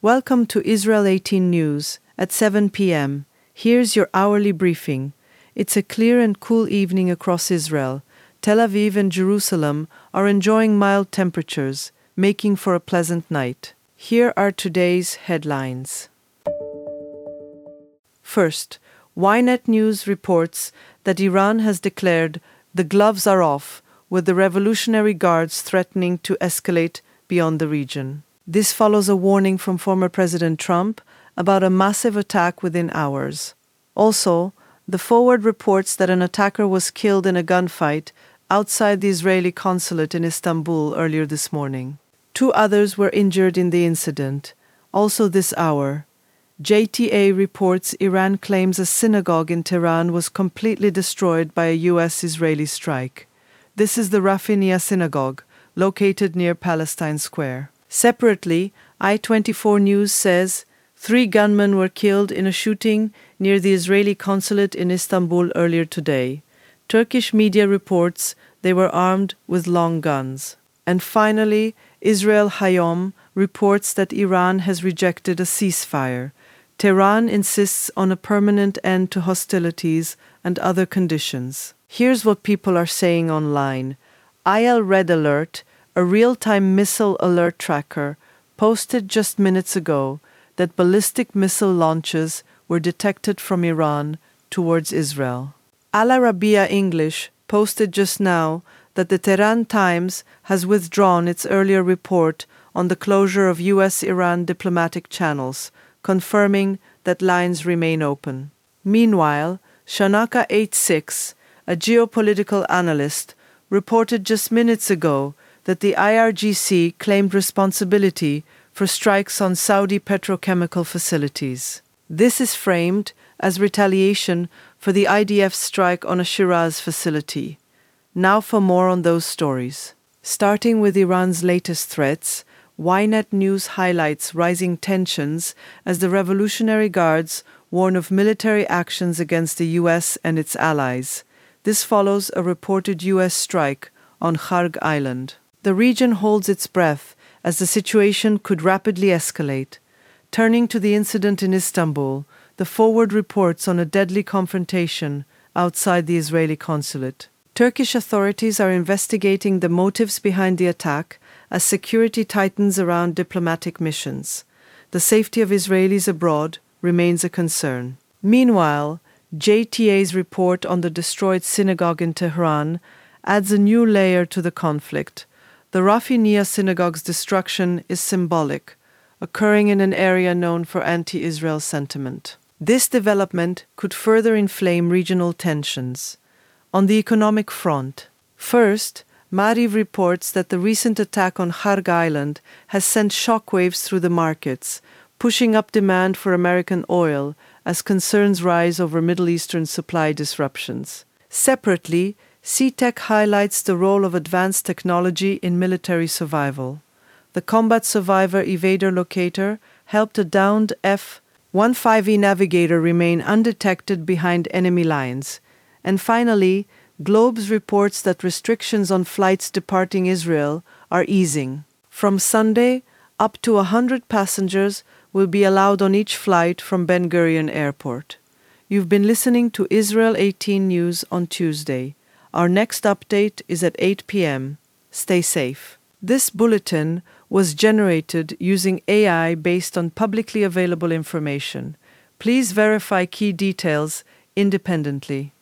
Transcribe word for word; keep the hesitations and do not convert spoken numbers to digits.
Welcome to Israel eighteen News at seven p m Here's your hourly briefing. It's a clear and cool evening across Israel. Tel Aviv and Jerusalem are enjoying mild temperatures, making for a pleasant night. Here are today's headlines. First, Ynet News reports that Iran has declared the gloves are off, with the Revolutionary Guards threatening to escalate beyond the region. This follows a warning from former President Trump about a massive attack within hours. Also, the Forward reports that an attacker was killed in a gunfight outside the Israeli consulate in Istanbul earlier this morning. Two others were injured in the incident, also this hour. J T A reports Iran claims a synagogue in Tehran was completely destroyed by a U S-Israeli strike. This is the Rafinia Synagogue, located near Palestine Square. Separately, I twenty-four News says three gunmen were killed in a shooting near the Israeli consulate in Istanbul earlier today. Turkish media reports they were armed with long guns. And finally, Israel Hayom reports that Iran has rejected a ceasefire. Tehran insists on a permanent end to hostilities and other conditions. Here's what people are saying online. I L Red Alert, a real-time missile alert tracker, posted just minutes ago that ballistic missile launches were detected from Iran towards Israel. Al Arabiya English posted just now that the Tehran Times has withdrawn its earlier report on the closure of U S-Iran diplomatic channels, confirming that lines remain open. Meanwhile, Shanaka eighty-six, a geopolitical analyst, reported just minutes ago that the I R G C claimed responsibility for strikes on Saudi petrochemical facilities. This is framed as retaliation for the I D F's strike on a Shiraz facility. Now for more on those stories. Starting with Iran's latest threats, Ynet News highlights rising tensions as the Revolutionary Guards warn of military actions against the U S and its allies. This follows a reported U S strike on Kharg Island. The region holds its breath as the situation could rapidly escalate. Turning to the incident in Istanbul, the Forward reports on a deadly confrontation outside the Israeli consulate. Turkish authorities are investigating the motives behind the attack as security tightens around diplomatic missions. The safety of Israelis abroad remains a concern. Meanwhile, J T A's report on the destroyed synagogue in Tehran adds a new layer to the conflict. The Rafinia Synagogue's destruction is symbolic, occurring in an area known for anti-Israel sentiment. This development could further inflame regional tensions. On the economic front, first, Maariv reports that the recent attack on Kharg Island has sent shockwaves through the markets, pushing up demand for American oil as concerns rise over Middle Eastern supply disruptions. Separately, C TEC highlights the role of advanced technology in military survival. The Combat Survivor Evader Locator helped a downed F fifteen E navigator remain undetected behind enemy lines. And finally, Globes reports that restrictions on flights departing Israel are easing. From Sunday, up to one hundred passengers will be allowed on each flight from Ben Gurion Airport. You've been listening to Israel eighteen News on Tuesday. Our next update is at eight p m Stay safe. This bulletin was generated using A I based on publicly available information. Please verify key details independently.